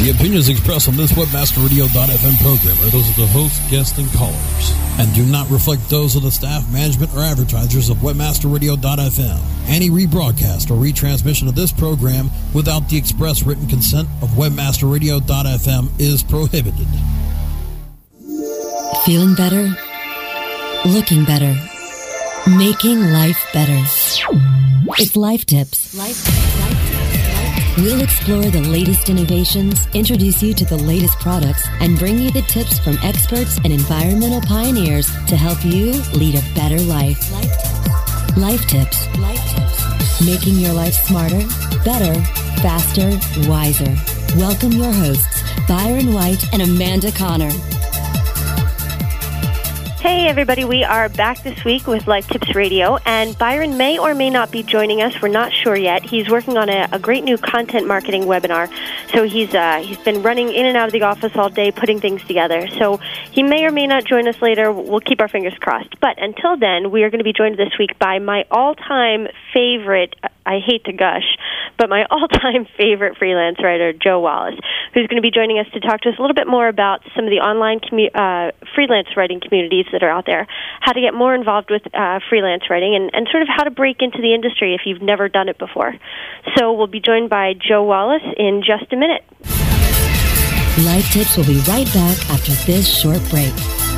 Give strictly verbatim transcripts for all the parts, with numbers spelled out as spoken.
The opinions expressed on this Webmaster Radio dot f m program are those of the host, guests, and callers, and do not reflect those of the staff, management, or advertisers of Webmaster Radio dot f m. Any rebroadcast or retransmission of this program without the express written consent of Webmaster Radio dot f m is prohibited. Feeling better? Looking better? Making life better. It's Life Tips. Life Tips. Life Tips. We'll explore the latest innovations, introduce you to the latest products, and bring you the tips from experts and environmental pioneers to help you lead a better life. Life Tips. Life Tips. Life Tips. Making your life smarter, better, faster, wiser. Welcome your hosts, Byron White and Amanda Connor. Hey everybody, we are back this week with Life Tips Radio, and Byron may or may not be joining us. We're not sure yet. He's working on a, a great new content marketing webinar, so he's uh, he's been running in and out of the office all day putting things together. So he may or may not join us later. We'll keep our fingers crossed. But until then, we are going to be joined this week by my all-time favorite, I hate to gush, but my all-time favorite freelance writer, Joe Wallace, who's going to be joining us to talk to us a little bit more about some of the online commu- uh, freelance writing communities that are out there, how to get more involved with uh, freelance writing, and, and sort of how to break into the industry if you've never done it before. So we'll be joined by Joe Wallace in just a minute. Life Tips will be right back after this short break.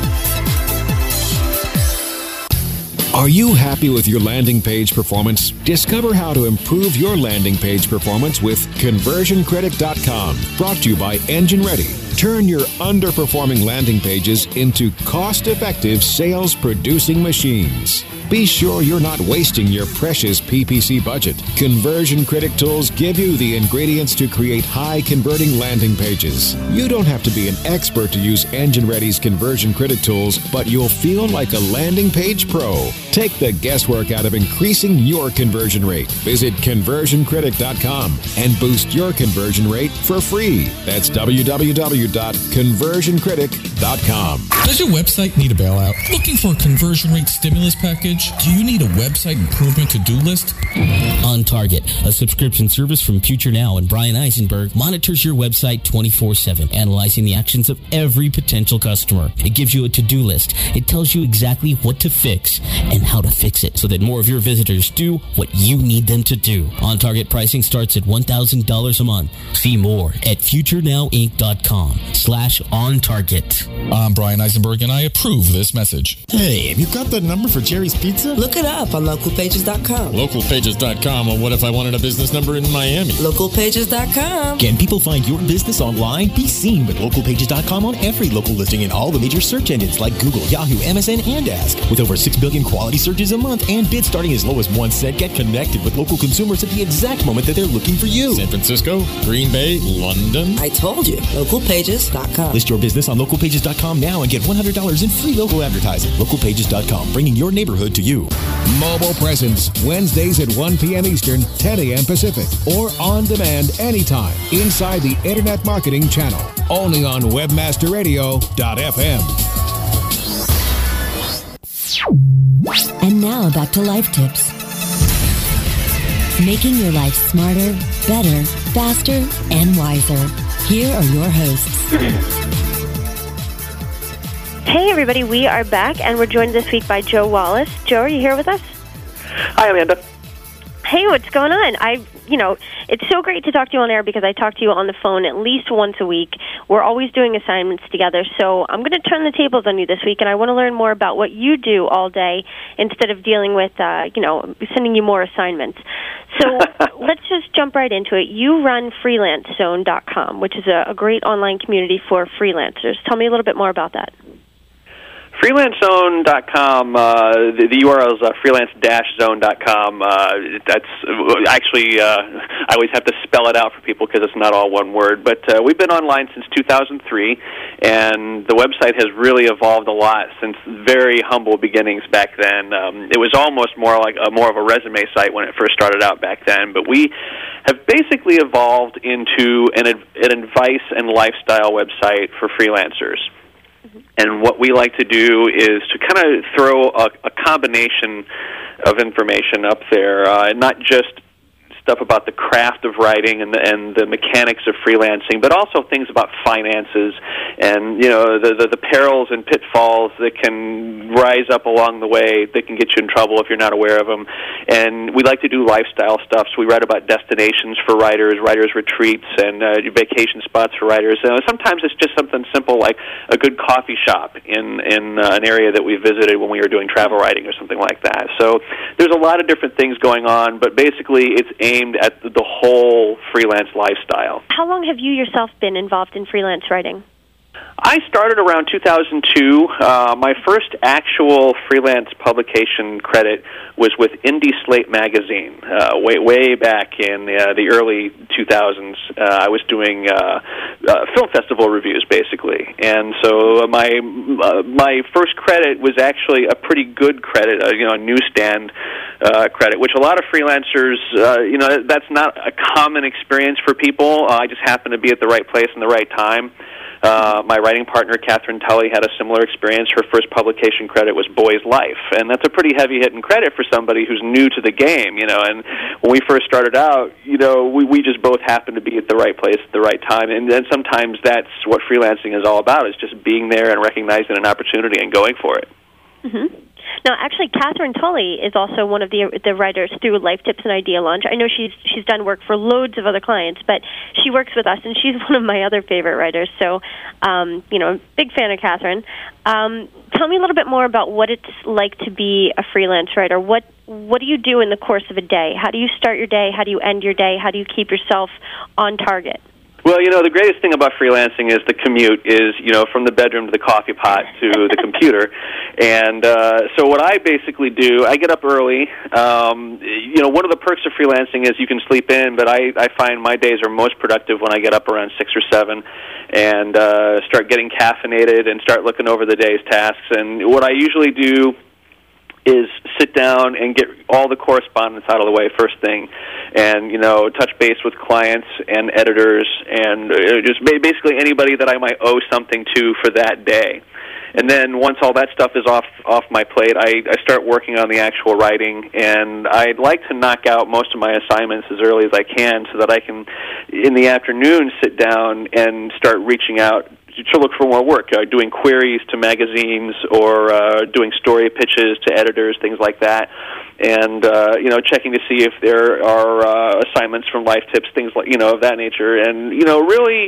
Are you happy with your landing page performance? Discover how to improve your landing page performance with Conversion Critic dot com. Brought to you by Engine Ready. Turn your underperforming landing pages into cost-effective sales-producing machines. Be sure you're not wasting your precious P P C budget. Conversion Critic tools give you the ingredients to create high-converting landing pages. You don't have to be an expert to use Engine Ready's Conversion Critic tools, but you'll feel like a landing page pro. Take the guesswork out of increasing your conversion rate. Visit Conversion Critic dot com and boost your conversion rate for free. That's w w w dot conversion critic dot com. Does your website need a bailout? Looking for a conversion rate stimulus package? Do you need a website improvement to-do list? On Target, a subscription service from Future Now and Brian Eisenberg, monitors your website twenty-four seven, analyzing the actions of every potential customer. It gives you a to-do list. It tells you exactly what to fix and how to fix it so that more of your visitors do what you need them to do. On Target pricing starts at one thousand dollars a month. See more at future now inc dot com slash on target. I'm Brian Eisenberg, and I approve this message. Hey, have you got the number for Jerry's Pizza? Look it up on local pages dot com. local pages dot com? Well, what if I wanted a business number in Miami? local pages dot com. Can people find your business online? Be seen with local pages dot com on every local listing in all the major search engines like Google, Yahoo, M S N, and Ask. With over six billion quality searches a month and bids starting as low as one cent, get connected with local consumers at the exact moment that they're looking for you. San Francisco, Green Bay, London. I told you. local pages dot com. List your business on local pages dot com now and get one hundred dollars in free local advertising. local pages dot com, bringing your neighborhood to you. Mobile Presence, Wednesdays at one p.m. Eastern, ten a.m. Pacific, or on demand anytime inside the Internet Marketing Channel. Only on webmaster radio dot f m. And now back to Life Tips. Making your life smarter, better, faster, and wiser. Here are your hosts. Hey everybody, we are back, and we're joined this week by Joe Wallace. Joe, are you here with us? Hi, Amanda. Hey, what's going on? I, you know, it's so great to talk to you on air because I talk to you on the phone at least once a week. We're always doing assignments together, so I'm going to turn the tables on you this week, and I want to learn more about what you do all day instead of dealing with, uh, you know, sending you more assignments. So let's just jump right into it. You run freelance zone dot com, which is a, a great online community for freelancers. Tell me a little bit more about that. freelance zone dot com, uh, the, the U R L is uh, freelance zone dot com. Uh, that's actually, uh, I always have to spell it out for people because it's not all one word. But uh, we've been online since two thousand three, and the website has really evolved a lot since very humble beginnings back then. Um, it was almost more like a, more of a resume site when it first started out back then. But we have basically evolved into an, an advice and lifestyle website for freelancers. And what we like to do is to kind of throw a, a combination of information up there, uh, not just stuff about the craft of writing and the, and the mechanics of freelancing, but also things about finances and, you know, the, the, the perils and pitfalls that can rise up along the way that can get you in trouble if you're not aware of them. And we like to do lifestyle stuff, so we write about destinations for writers, writers' retreats, and uh, vacation spots for writers. Uh, sometimes it's just something simple like a good coffee shop in, in uh, an area that we visited when we were doing travel writing or something like that. So there's a lot of different things going on, but basically it's aimed at the whole freelance lifestyle. How long have you yourself been involved in freelance writing? I started around two thousand two. Uh, my first actual freelance publication credit was with Indie Slate magazine, uh, way way back in uh, the early two thousands. Uh, I was doing uh, uh, film festival reviews, basically, and so my uh, my first credit was actually a pretty good credit, uh, you know, a newsstand uh, credit, which a lot of freelancers, uh, you know, that's not a common experience for people. Uh, I just happened to be at the right place in the right time. Uh, my writing partner, Catherine Tully, had a similar experience. Her first publication credit was Boy's Life, and that's a pretty heavy-hitting credit for somebody who's new to the game, you know. And when we first started out, you know, we, we just both happened to be at the right place at the right time, and then sometimes that's what freelancing is all about, is just being there and recognizing an opportunity and going for it. Mm-hmm. Now, actually, Catherine Tully is also one of the the writers through Life Tips and Idea Launch. I know she's she's done work for loads of other clients, but she works with us, and she's one of my other favorite writers. So, um, you know, big fan of Catherine. Um, tell me a little bit more about what it's like to be a freelance writer. What what do you do in the course of a day? How do you start your day? How do you end your day? How do you keep yourself on target? Well, you know, the greatest thing about freelancing is the commute is, you know, from the bedroom to the coffee pot to the computer. And uh, so what I basically do, I get up early. Um, you know, one of the perks of freelancing is you can sleep in, but I, I find my days are most productive when I get up around six or seven and uh, start getting caffeinated and start looking over the day's tasks. And what I usually do is sit down and get all the correspondence out of the way first thing, and, you know, touch base with clients and editors and uh, just basically anybody that I might owe something to for that day. And then once all that stuff is off off my plate, I, I start working on the actual writing, and I'd like to knock out most of my assignments as early as I can so that I can, in the afternoon, sit down and start reaching out to look for more work, uh, doing queries to magazines or uh, doing story pitches to editors, things like that, and uh, you know, checking to see if there are uh, assignments from Life Tips, things like, you know, of that nature. And, you know, really,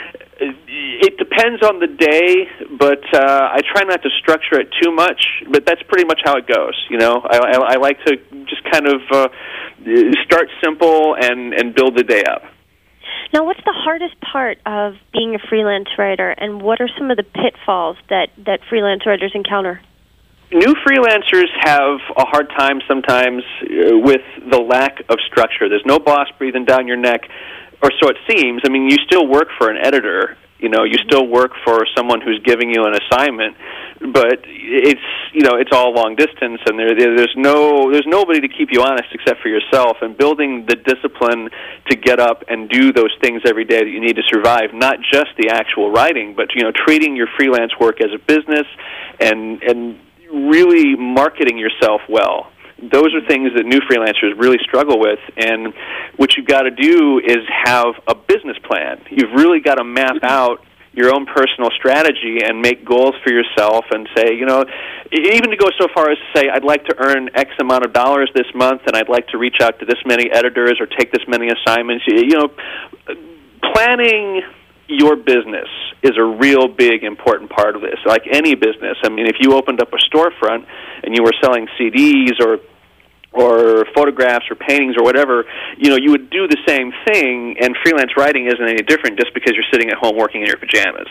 it depends on the day, but uh, I try not to structure it too much. But that's pretty much how it goes. You know, I, I, I like to just kind of uh, start simple and and build the day up. Now, what's the hardest part of being a freelance writer, and what are some of the pitfalls that, that freelance writers encounter? New freelancers have a hard time sometimes uh, with the lack of structure. There's no boss breathing down your neck, or so it seems. I mean, you still work for an editor. You know, you still work for someone who's giving you an assignment, but it's, you know, it's all long distance, and there, there's no, there's nobody to keep you honest except for yourself. And building the discipline to get up and do those things every day that you need to survive, not just the actual writing, but, you know, treating your freelance work as a business and and really marketing yourself well. Those are things that new freelancers really struggle with, and what you've got to do is have a business plan. You've really got to map out your own personal strategy and make goals for yourself and say, you know, even to go so far as to say, I'd like to earn X amount of dollars this month, and I'd like to reach out to this many editors or take this many assignments. You know, planning your business is a real big, important part of this. Like any business, I mean, if you opened up a storefront and you were selling C Ds or or photographs or paintings or whatever, you know, you would do the same thing, and freelance writing isn't any different just because you're sitting at home working in your pajamas.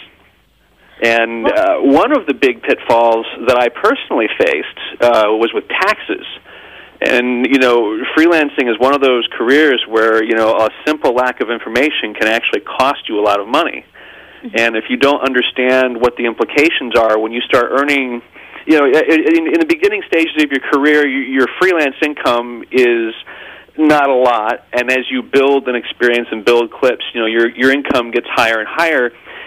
And uh, one of the big pitfalls that I personally faced uh, was with taxes. And, you know, freelancing is one of those careers where, you know, a simple lack of information can actually cost you a lot of money. Mm-hmm. And if you don't understand what the implications are when you start earning, you know, in, in the beginning stages of your career, your freelance income is not a lot. And as you build an experience and build clips, you know, your your income gets higher and higher.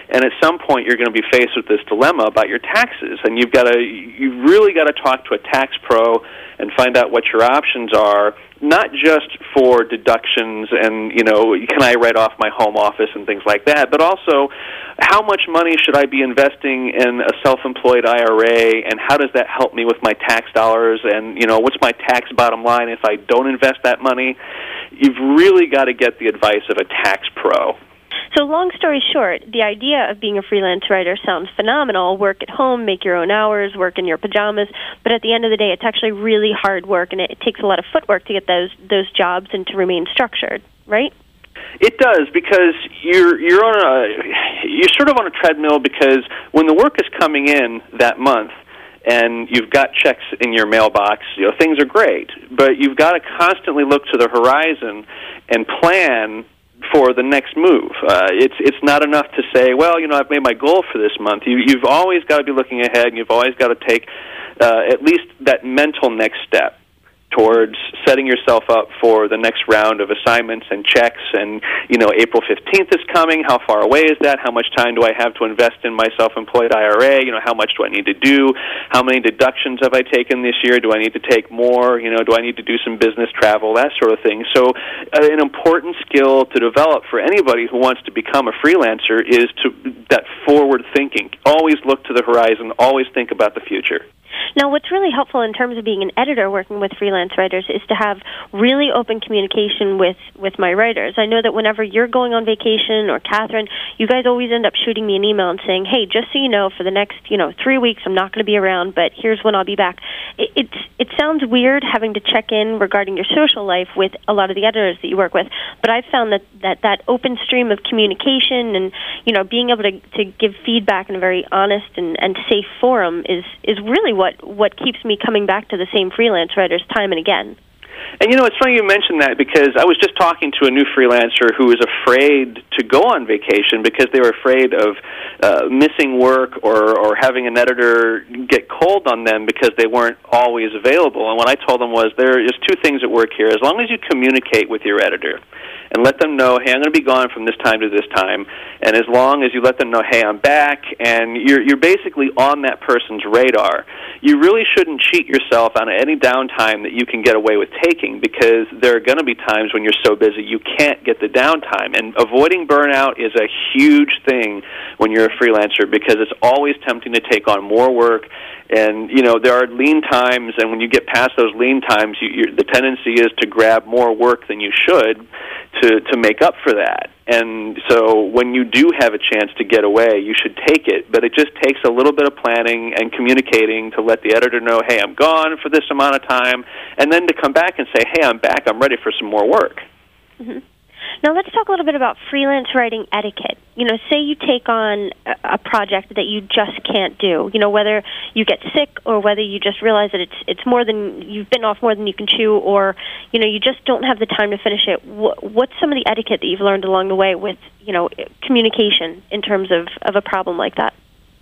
And at some point, you're going to be faced with this dilemma about your taxes, and you've got to, you've really got to talk to a tax pro and find out what your options are, not just for deductions and, you know, can I write off my home office and things like that, but also how much money should I be investing in a self-employed I R A, and how does that help me with my tax dollars, and, you know, what's my tax bottom line if I don't invest that money? You've really got to get the advice of a tax pro. So long story short, the idea of being a freelance writer sounds phenomenal. Work at home, make your own hours, work in your pajamas, but at the end of the day, it's actually really hard work, and it, it takes a lot of footwork to get those those jobs and to remain structured, right? It does, because you're you're on a you're sort of on a treadmill, because when the work is coming in that month and you've got checks in your mailbox, you know, things are great, but you've got to constantly look to the horizon and plan for the next move. Uh, it's it's not enough to say, well, you know, I've made my goal for this month. You, you've always got to be looking ahead, and you've always got to take uh, at least that mental next step towards setting yourself up for the next round of assignments and checks. And, you know, April fifteenth is coming. How far away is that? How much time do I have to invest in my self-employed I R A? You know, how much do I need to do? How many deductions have I taken this year? Do I need to take more? You know, do I need to do some business travel? That sort of thing. So uh, an important skill to develop for anybody who wants to become a freelancer is to that forward thinking. Always look to the horizon. Always think about the future. Now, what's really helpful in terms of being an editor working with freelance writers is to have really open communication with, with my writers. I know that whenever you're going on vacation, or Catherine, you guys always end up shooting me an email and saying, hey, just so you know, for the next, you know, three weeks I'm not going to be around, but here's when I'll be back. It, it, it sounds weird having to check in regarding your social life with a lot of the editors that you work with, but I've found that that, that open stream of communication and, you know, being able to, to give feedback in a very honest and, and safe forum is, is really what what keeps me coming back to the same freelance writers time and again. And, you know, it's funny you mentioned that, because I was just talking to a new freelancer who was afraid to go on vacation because they were afraid of uh, missing work or, or having an editor get cold on them because they weren't always available. And what I told them was, there is two things at work here. As long as you communicate with your editor and let them know, hey, I'm going to be gone from this time to this time, and as long as you let them know, hey, I'm back, and you're you're basically on that person's radar, you really shouldn't cheat yourself on any downtime that you can get away with taking, because there are going to be times when you're so busy you can't get the downtime. And avoiding burnout is a huge thing when you're a freelancer, because it's always tempting to take on more work. And, you know, there are lean times, and when you get past those lean times, you, you, the tendency is to grab more work than you should to, to make up for that. And so when you do have a chance to get away, you should take it. But it just takes a little bit of planning and communicating to let the editor know, hey, I'm gone for this amount of time, and then to come back and say, hey, I'm back, I'm ready for some more work. Mm-hmm. Now let's talk a little bit about freelance writing etiquette. You know, say you take on a project that you just can't do. You know, whether you get sick or whether you just realize that it's it's more than you've bitten off more than you can chew, or you know you just don't have the time to finish it. What's some of the etiquette that you've learned along the way with you know communication in terms of of a problem like that?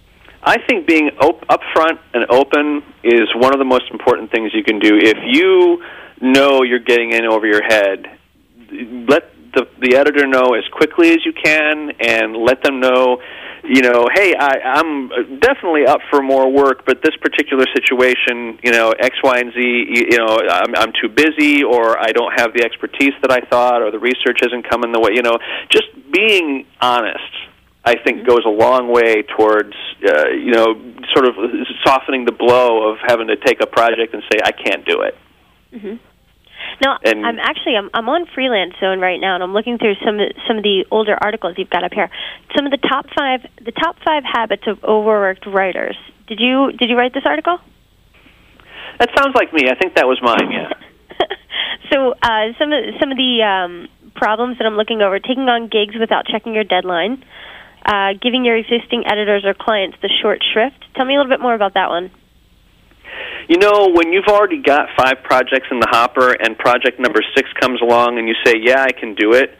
I think being op- upfront and open is one of the most important things you can do. If you know you're getting in over your head, let The, the editor know as quickly as you can, and let them know, you know, hey, I, I'm definitely up for more work, but this particular situation, you know, X, Y, and Z, you know, I'm, I'm too busy, or I don't have the expertise that I thought, or the research isn't coming the way, you know, just being honest, I think, goes a long way towards, uh, you know, sort of softening the blow of having to take a project and say, I can't do it. Mm-hmm. Now, and I'm actually I'm, I'm on Freelance Zone right now, and I'm looking through some some of the older articles you've got up here. Some of the top five the top five habits of overworked writers. Did you did you write this article? That sounds like me. I think that was mine. Yeah. So uh, some of some of the um, problems that I'm looking over: taking on gigs without checking your deadline, uh, giving your existing editors or clients the short shrift. Tell me a little bit more about that one. You know, when you've already got five projects in the hopper and project number six comes along and you say, yeah, I can do it,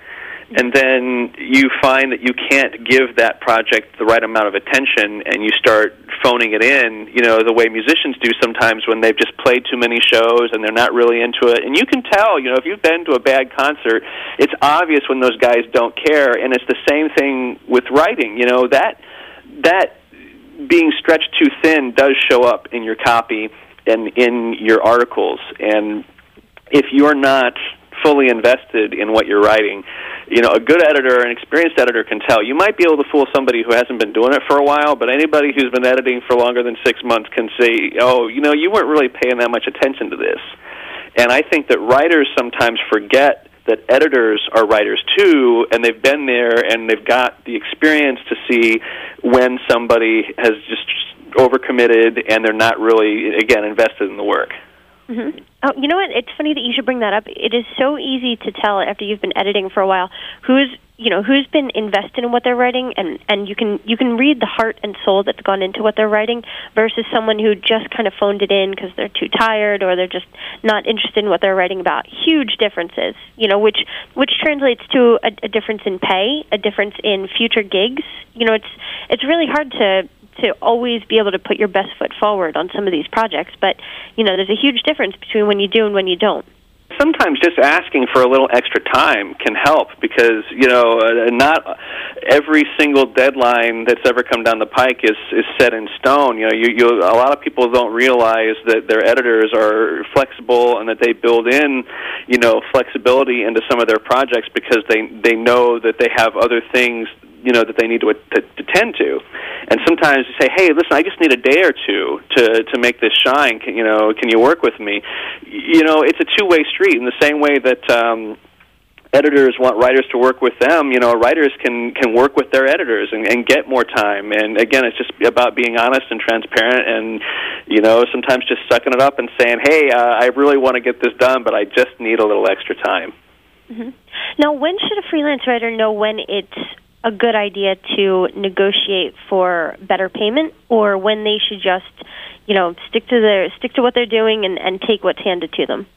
and then you find that you can't give that project the right amount of attention, and you start phoning it in, you know, the way musicians do sometimes when they've just played too many shows and they're not really into it. And you can tell, you know, if you've been to a bad concert, it's obvious when those guys don't care, and it's the same thing with writing. You know, that that being stretched too thin does show up in your copy and in your articles. And if you're not fully invested in what you're writing, you know, a good editor, an experienced editor can tell. You might be able to fool somebody who hasn't been doing it for a while, but anybody who's been editing for longer than six months can say, oh, you know, you weren't really paying that much attention to this. And I think that writers sometimes forget that editors are writers too, and they've been there and they've got the experience to see when somebody has just overcommitted and they're not really, again, invested in the work. Mm-hmm. Oh, you know what? It's funny that you should bring that up. It is so easy to tell after you've been editing for a while who's, you know, who's been invested in what they're writing, and, and you can you can read the heart and soul that's gone into what they're writing versus someone who just kind of phoned it in because they're too tired or they're just not interested in what they're writing about. Huge differences, you know, which which translates to a, a difference in pay, a difference in future gigs. You know, it's it's really hard to. to always be able to put your best foot forward on some of these projects. But, you know, there's a huge difference between when you do and when you don't. Sometimes just asking for a little extra time can help because, you know, uh, not every single deadline that's ever come down the pike is, is set in stone. You know, you, you, a lot of people don't realize that their editors are flexible and that they build in, you know, flexibility into some of their projects because they, they know that they have other things, you know, that they need to, to, to tend to. And sometimes you say, hey, listen, I just need a day or two to, to make this shine. Can, you know, can you work with me? You know, it's a two-way street in the same way that um, editors want writers to work with them. You know, writers can, can work with their editors and, and get more time. And, again, it's just about being honest and transparent and, you know, sometimes just sucking it up and saying, hey, uh, I really want to get this done, but I just need a little extra time. Mm-hmm. Now, when should a freelance writer know when it's a good idea to negotiate for better payment, or when they should just, you know, stick to their stick to what they're doing and, and take what's handed to them?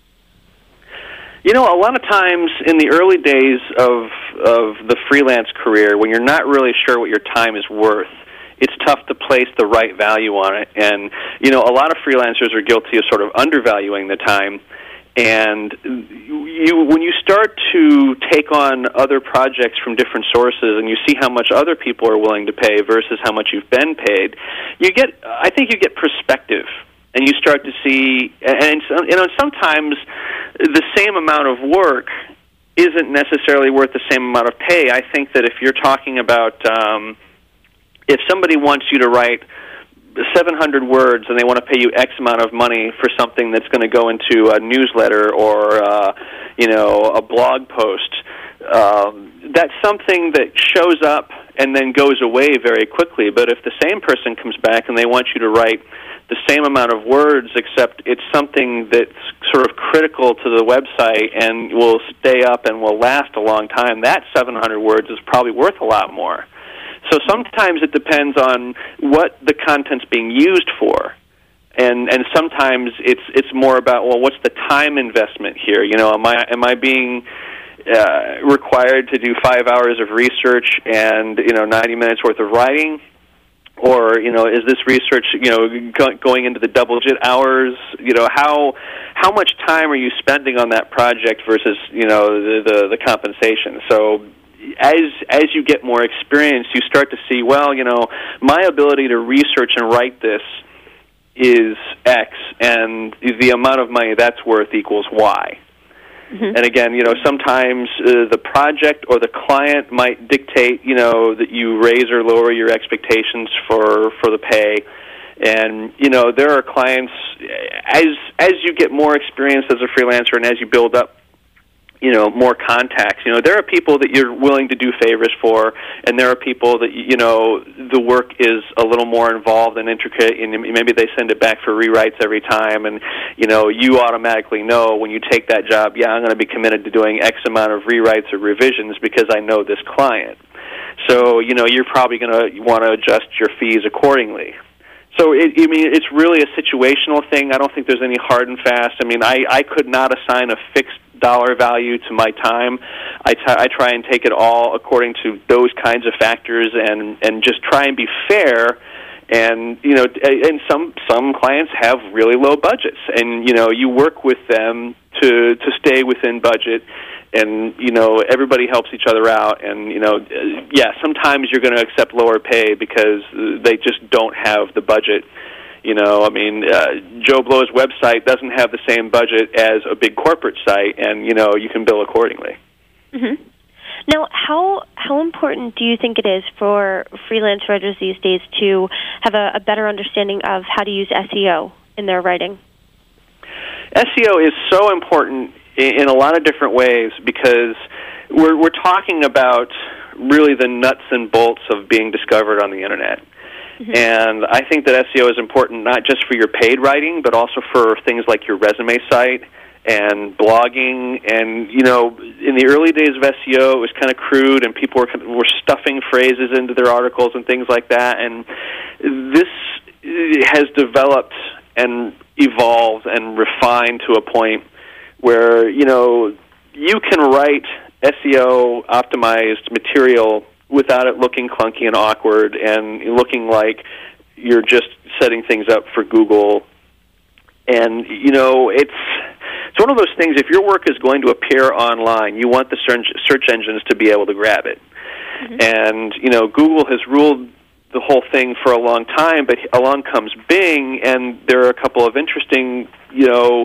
You know, a lot of times in the early days of of the freelance career, when you're not really sure what your time is worth, it's tough to place the right value on it. And, you know, a lot of freelancers are guilty of sort of undervaluing the time. And you, when you start to take on other projects from different sources and you see how much other people are willing to pay versus how much you've been paid, you get, I think you get perspective. And you start to see, and you know, sometimes the same amount of work isn't necessarily worth the same amount of pay. I think that if you're talking about, um, if somebody wants you to write seven hundred words and they want to pay you X amount of money for something that's going to go into a newsletter or, uh, you know, a blog post, um, that's something that shows up and then goes away very quickly. But if the same person comes back and they want you to write the same amount of words, except it's something that's sort of critical to the website and will stay up and will last a long time, that seven hundred words is probably worth a lot more. So sometimes it depends on what the content's being used for. And and sometimes it's it's more about, well, what's the time investment here? You know, am I am I being uh, required to do five hours of research and, you know, ninety minutes worth of writing? Or, you know, is this research, you know, go, going into the double-digit hours? You know, how how much time are you spending on that project versus, you know, the the, the compensation? So as as you get more experience, you start to see, well, you know, my ability to research and write this is X, and the amount of money that's worth equals Y. Mm-hmm. And again, you know, sometimes uh, the project or the client might dictate, you know, that you raise or lower your expectations for, for the pay. And, you know, there are clients, as as you get more experience as a freelancer and as you build up, you know, more contacts, you know, there are people that you're willing to do favors for, and there are people that, you know, the work is a little more involved and intricate, and maybe they send it back for rewrites every time, and, you know, you automatically know when you take that job, yeah, I'm going to be committed to doing X amount of rewrites or revisions because I know this client. So, you know, you're probably going to want to adjust your fees accordingly. So, it, I mean, it's really a situational thing. I don't think there's any hard and fast. I mean, I, I could not assign a fixed dollar value to my time. I, t- I try and take it all according to those kinds of factors, and and just try and be fair. And you know, and some some clients have really low budgets, and you know, you work with them to to stay within budget, and you know, everybody helps each other out. And you know, yeah, sometimes you're going to accept lower pay because they just don't have the budget. You know, I mean, uh, Joe Blow's website doesn't have the same budget as a big corporate site, and you know, you can bill accordingly. Mm-hmm. Now, how how important do you think it is for freelance writers these days to have a, a better understanding of how to use S E O in their writing? S E O is so important in, in a lot of different ways, because we're we're talking about really the nuts and bolts of being discovered on the internet. Mm-hmm. And I think that S E O is important not just for your paid writing, but also for things like your resume site and blogging. And you know, in the early days of S E O, it was kind of crude, and people were were stuffing phrases into their articles and things like that. And this has developed and evolved and refined to a point where you know you can write S E O optimized material without it looking clunky and awkward and looking like you're just setting things up for Google. And you know, it's it's one of those things. If your work is going to appear online, you want the search search engines to be able to grab it. Mm-hmm. And you know, Google has ruled the whole thing for a long time, but along comes Bing, and there are a couple of interesting, you know,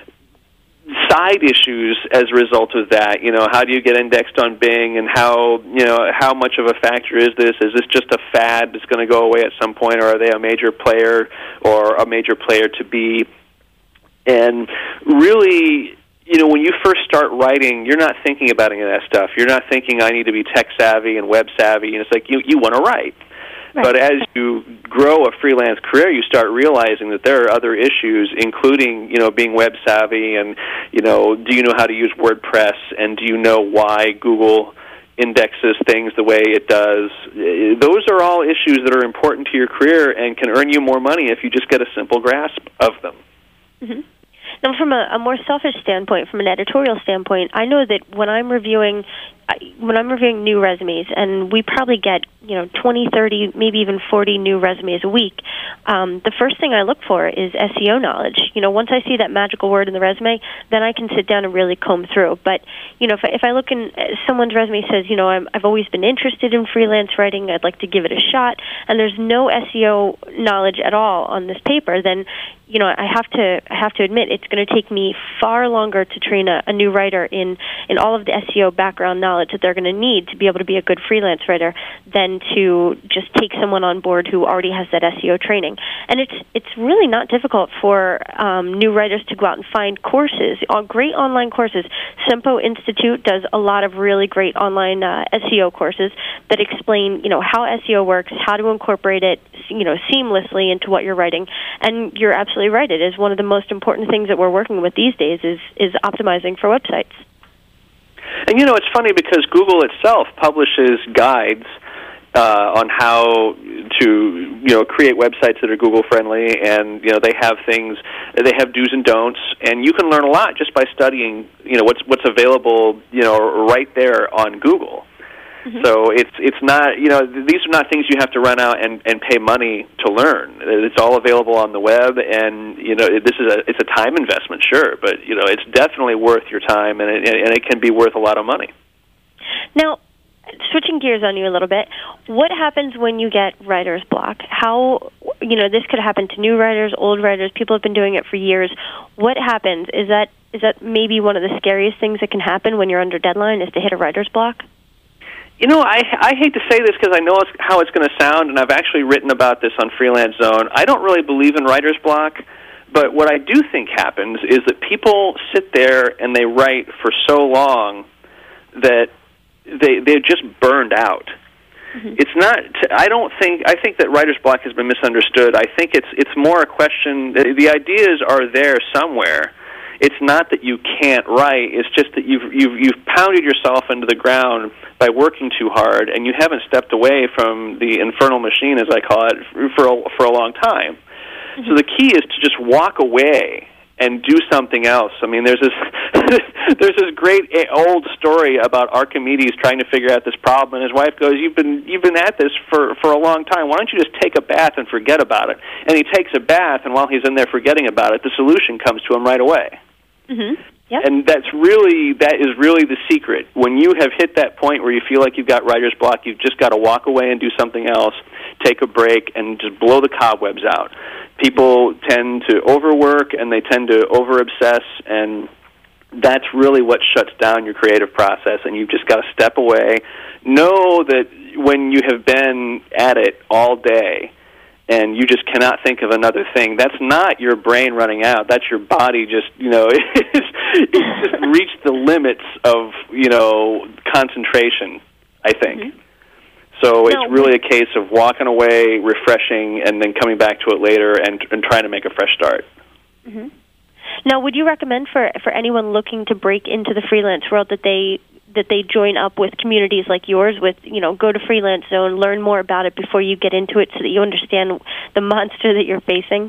side issues as a result of that. You know, how do you get indexed on Bing, and how, you know, how much of a factor is this? Is this just a fad that's going to go away at some point, or are they a major player or a major player to be? And really, you know, when you first start writing, you're not thinking about any of that stuff. You're not thinking, I need to be tech savvy and web savvy, and it's like you, you want to write. Right. But as you grow a freelance career, you start realizing that there are other issues, including, you know, being web savvy, and, you know, do you know how to use WordPress, and do you know why Google indexes things the way it does? Those are all issues that are important to your career and can earn you more money if you just get a simple grasp of them. Mm-hmm. Now, from a, a more selfish standpoint, from an editorial standpoint, I know that when I'm reviewing when I'm reviewing new resumes, and we probably get, you know, twenty, thirty, maybe even forty new resumes a week, um, the first thing I look for is S E O knowledge. You know, once I see that magical word in the resume, then I can sit down and really comb through. But, you know, if I, if I look in someone's resume says, you know, I'm, I've always been interested in freelance writing, I'd like to give it a shot, and there's no S E O knowledge at all on this paper, then, you know, I have to I have to admit it's going to take me far longer to train a, a new writer in, in all of the S E O background knowledge that they're going to need to be able to be a good freelance writer than to just take someone on board who already has that S E O training. And it's it's really not difficult for um, new writers to go out and find courses, uh, great online courses. Sempo Institute does a lot of really great online uh, S E O courses that explain, you know, how S E O works, how to incorporate it, you know, seamlessly into what you're writing. And you're absolutely right. It is one of the most important things that we're working with these days is is optimizing for websites. And, you know, it's funny because Google itself publishes guides uh, on how to, you know, create websites that are Google-friendly, and, you know, they have things, they have do's and don'ts, and you can learn a lot just by studying, you know, what's what's available, you know, right there on Google. Mm-hmm. So it's it's not, you know, these are not things you have to run out and, and pay money to learn. It's all available on the web, and, you know, this is a it's a time investment, sure, but, you know, it's definitely worth your time, and it, and it can be worth a lot of money. Now, switching gears on you a little bit, what happens when you get writer's block? How, you know, this could happen to new writers, old writers, people have been doing it for years. What happens? Is that is that maybe one of the scariest things that can happen when you're under deadline, is to hit a writer's block? You know, I, I hate to say this because I know it's, how it's going to sound, and I've actually written about this on Freelance Zone. I don't really believe in writer's block, but what I do think happens is that people sit there and they write for so long that they, they're just burned out. Mm-hmm. It's not, I don't think, I think that writer's block has been misunderstood. I think it's it's more a question, the, the ideas are there somewhere. It's not that you can't write, it's just that you've, you've, you've pounded yourself into the ground by working too hard, and you haven't stepped away from the infernal machine, as I call it, for a, for a long time. Mm-hmm. So the key is to just walk away and do something else. I mean, there's this there's this great old story about Archimedes trying to figure out this problem, and his wife goes, "You've been you've been at this for for a long time. Why don't you just take a bath and forget about it?" And he takes a bath, and while he's in there forgetting about it, the solution comes to him right away. Mm-hmm. Yep. And that's really, that is really the secret. When you have hit that point where you feel like you've got writer's block, you've just got to walk away and do something else, take a break, and just blow the cobwebs out. People tend to overwork, and they tend to over-obsess, and that's really what shuts down your creative process, and you've just got to step away. Know that when you have been at it all day, and you just cannot think of another thing, that's not your brain running out. That's your body just, you know, it's, it's just reached the limits of, you know, concentration, I think. Mm-hmm. So no, it's really a case of walking away, refreshing, and then coming back to it later and, and trying to make a fresh start. Mm-hmm. Now, would you recommend for, for anyone looking to break into the freelance world that they that they join up with communities like yours, with, you know, go to Freelance Zone, learn more about it before you get into it so that you understand the monster that you're facing?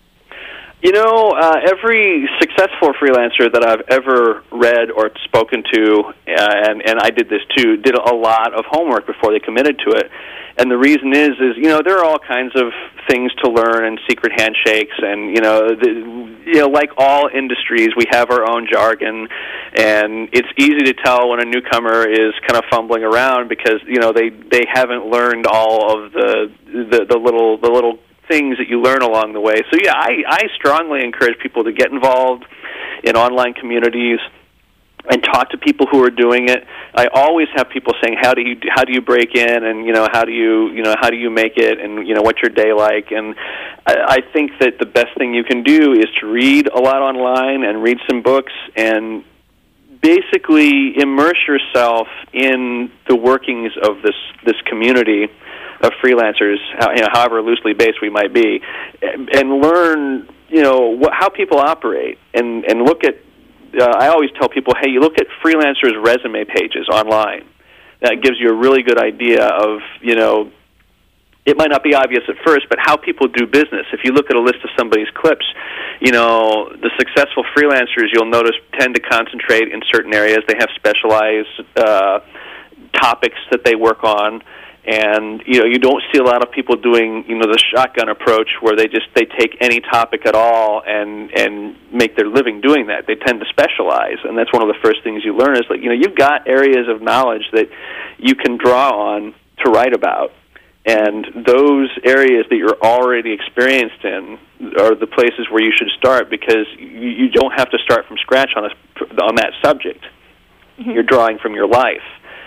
You know, uh, every successful freelancer that I've ever read or spoken to, uh, and, and I did this too, did a lot of homework before they committed to it. And the reason is, is you know, there are all kinds of things to learn and secret handshakes, and you know, the, you know, like all industries, we have our own jargon, and it's easy to tell when a newcomer is kind of fumbling around because you know they they haven't learned all of the the, the little the little things that you learn along the way. So yeah, I, I strongly encourage people to get involved in online communities and talk to people who are doing it. I always have people saying, "How do you how do you break in?" and you know, "How do you you know how do you make it?" and you know, "What's your day like?" And I, I think that the best thing you can do is to read a lot online and read some books and basically immerse yourself in the workings of this this community of freelancers, you know, however loosely based we might be, and learn you know wh- how people operate and and look at. Uh, I always tell people, hey, you look at freelancers' resume pages online. That gives you a really good idea of, you know, it might not be obvious at first, but how people do business. If you look at a list of somebody's clips, you know, the successful freelancers, you'll notice, tend to concentrate in certain areas. They have specialized uh, topics that they work on. And you know, you don't see a lot of people doing, you know, the shotgun approach where they just they take any topic at all and and make their living doing that. They tend to specialize, and that's one of the first things you learn is like, you know, you've got areas of knowledge that you can draw on to write about, and those areas that you're already experienced in are the places where you should start because you, you don't have to start from scratch on a, on that subject. Mm-hmm. You're drawing from your life.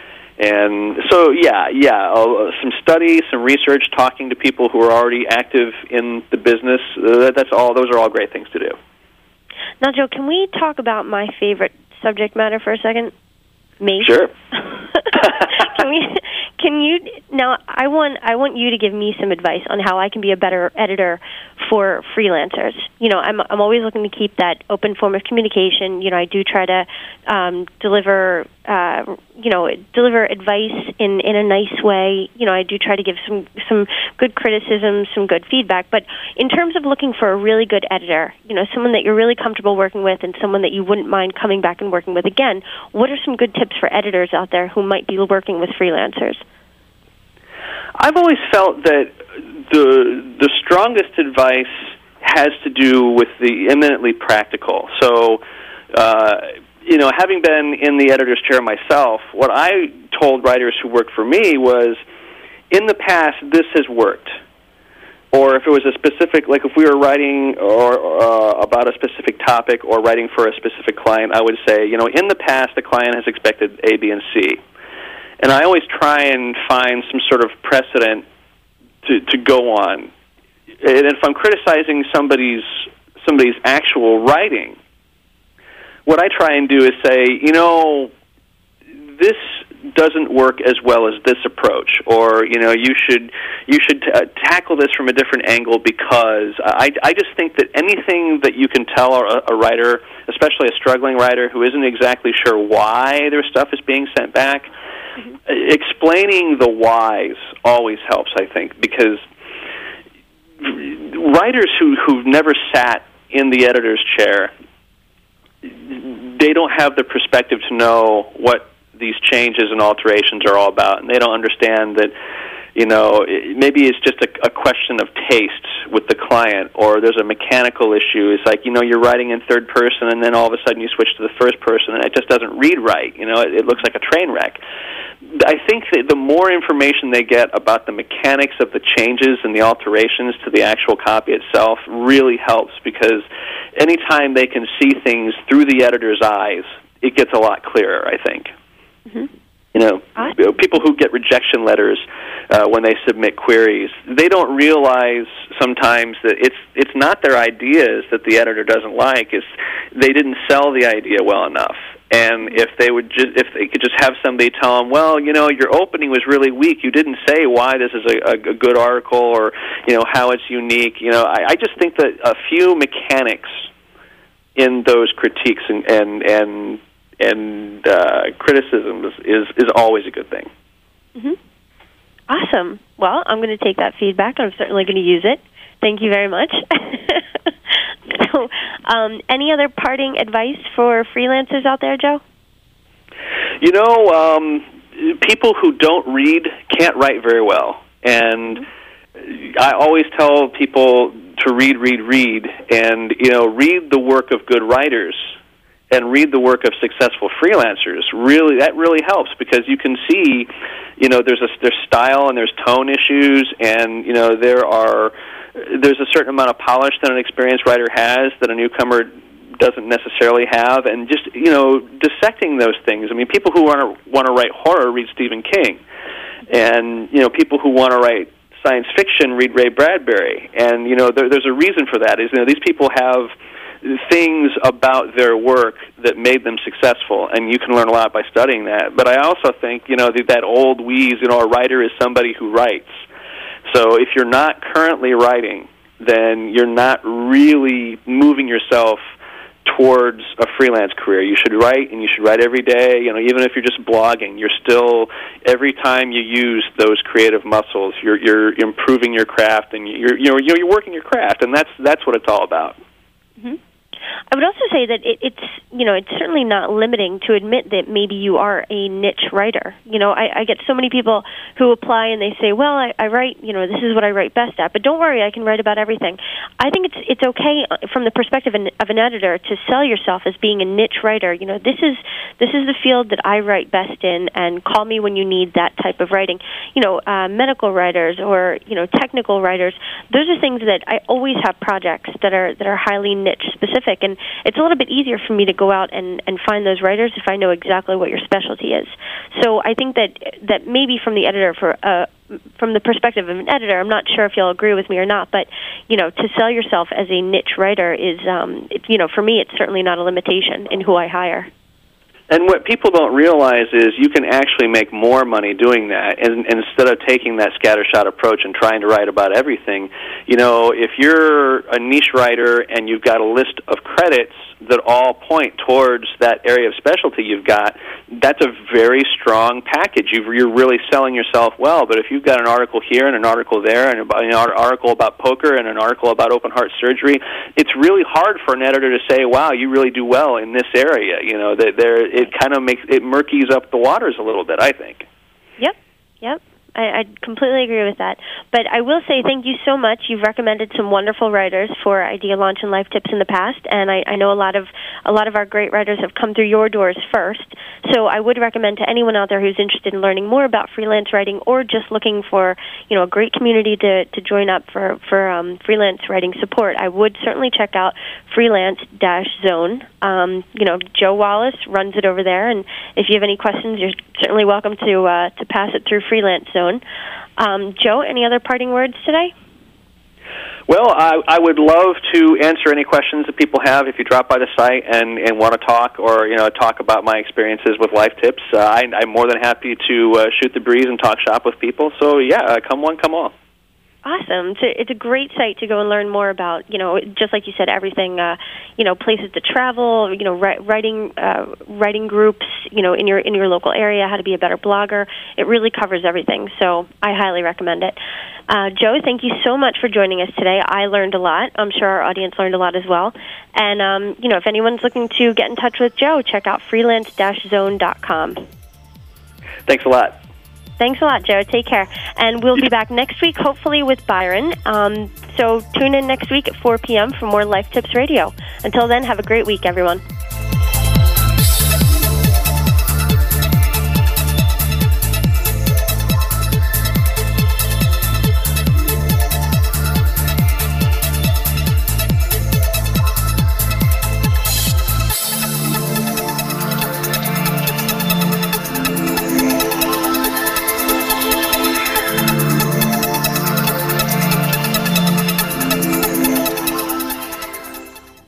And so, yeah, yeah, uh, some study, some research, talking to people who are already active in the business, uh, that's all, those are all great things to do. Now, Joe, can we talk about my favorite subject matter for a second? Me? Sure. Can we, can you, now, I want, I want you to give me some advice on how I can be a better editor for freelancers. You know, I'm, I'm always looking to keep that open form of communication. You know, I do try to um, deliver, uh, you know, deliver advice in, in a nice way. You know, I do try to give some, some good criticism, some good feedback. But in terms of looking for a really good editor, you know, someone that you're really comfortable working with and someone that you wouldn't mind coming back and working with again, what are some good tips for editors out there who might be working with freelancers? I've always felt that the the strongest advice has to do with the eminently practical. So, uh, you know, having been in the editor's chair myself, what I told writers who worked for me was, in the past, this has worked. Or if it was a specific, like if we were writing or uh, about a specific topic or writing for a specific client, I would say, you know, in the past, the client has expected A, B, and C. And I always try and find some sort of precedent to, to go on. And if I'm criticizing somebody's somebody's actual writing, what I try and do is say, you know, this doesn't work as well as this approach, or you know, you should you should t- uh, tackle this from a different angle because I, I just think that anything that you can tell a, a writer, especially a struggling writer who isn't exactly sure why their stuff is being sent back, mm-hmm. explaining the whys always helps, I think, because writers who who've never sat in the editor's chair, they don't have the perspective to know what these changes and alterations are all about, and they don't understand that, you know, maybe it's just a, a question of taste with the client, or there's a mechanical issue. It's like, you know, you're writing in third person, and then all of a sudden you switch to the first person, and it just doesn't read right. You know, it, it looks like a train wreck. I think that the more information they get about the mechanics of the changes and the alterations to the actual copy itself really helps, because anytime they can see things through the editor's eyes, it gets a lot clearer, I think. Mm-hmm. You know, awesome. People who get rejection letters uh, when they submit queries, they don't realize sometimes that it's it's not their ideas that the editor doesn't like. It's they didn't sell the idea well enough. And if they would, ju- if they could just have somebody tell them, well, you know, your opening was really weak. You didn't say why this is a, a, a good article, or you know how it's unique. You know, I, I just think that a few mechanics in those critiques and and and and uh, criticisms is is always a good thing. Mm-hmm. Awesome. Well, I'm going to take that feedback. I'm certainly going to use it. Thank you very much. So, um, any other parting advice for freelancers out there, Joe? You know, um, people who don't read can't write very well. And mm-hmm. I always tell people to read, read, read, and, you know, read the work of good writers and read the work of successful freelancers. Really, that really helps, because you can see, you know, there's a there's style and there's tone issues, and, you know, there are there's a certain amount of polish that an experienced writer has that a newcomer doesn't necessarily have, and just, you know, dissecting those things. I mean, people who want to want to write horror read Stephen King, and, you know, people who want to write science fiction read Ray Bradbury, and, you know, there, there's a reason for that. Is, you know, these people have things about their work that made them successful, and you can learn a lot by studying that. But I also think, you know, that, that old wheeze, you know, a writer is somebody who writes. So if you're not currently writing, then you're not really moving yourself towards a freelance career. You should write, and you should write every day. You know, even if you're just blogging, you're still, every time you use those creative muscles, you're you're improving your craft, and you're you know you're working your craft, and that's that's what it's all about. Mm-hmm. I would also say that it, it's, you know, it's certainly not limiting to admit that maybe you are a niche writer. You know, I, I get so many people who apply and they say, well, I, I write, you know, this is what I write best at, but don't worry, I can write about everything. I think it's it's okay from the perspective of an editor to sell yourself as being a niche writer. You know, this is this is the field that I write best in, and call me when you need that type of writing. You know, uh, medical writers or, you know, technical writers, those are things that I always have projects that are that are highly niche specific. And it's a little bit easier for me to go out and, and find those writers if I know exactly what your specialty is. So I think that that maybe from the editor, for uh, from the perspective of an editor, I'm not sure if you'll agree with me or not, but, you know, to sell yourself as a niche writer is, um, it, you know, for me, it's certainly not a limitation in who I hire. And what people don't realize is you can actually make more money doing that, and, and instead of taking that scattershot approach and trying to write about everything. You know, if you're a niche writer and you've got a list of credits that all point towards that area of specialty you've got, that's a very strong package. You've, you're really selling yourself well. But if you've got an article here and an article there, and an article about poker and an article about open heart surgery, it's really hard for an editor to say, wow, you really do well in this area. You know, that there it kind of makes it murkies up the waters a little bit, I think. Yep, yep. I, I completely agree with that. But I will say thank you so much. You've recommended some wonderful writers for Idea Launch and Life Tips in the past, and I, I know a lot of a lot of our great writers have come through your doors first. So I would recommend to anyone out there who's interested in learning more about freelance writing, or just looking for, you know, a great community to, to join up for for um, freelance writing support, I would certainly check out Freelance Zone. Um, you know, Joe Wallace runs it over there, and if you have any questions, you're certainly welcome to uh, to pass it through Freelance Zone. Um, Joe, any other parting words today? Well, I, I would love to answer any questions that people have if you drop by the site and, and want to talk, or, you know, talk about my experiences with Life Tips. Uh, I, I'm more than happy to uh, shoot the breeze and talk shop with people. So, yeah, uh, come one, come all. Awesome. It's a, it's a great site to go and learn more about, you know, just like you said, everything, uh, you know, places to travel, you know, writing uh, writing groups, you know, in your in your local area, how to be a better blogger. It really covers everything, so I highly recommend it. Uh, Joe, thank you so much for joining us today. I learned a lot. I'm sure our audience learned a lot as well. And, um, you know, if anyone's looking to get in touch with Joe, check out freelance dash zone dot com. Thanks a lot. Thanks a lot, Joe. Take care. And we'll be back next week, hopefully with Byron. Um, so tune in next week at four p.m. for more Life Tips Radio. Until then, have a great week, everyone.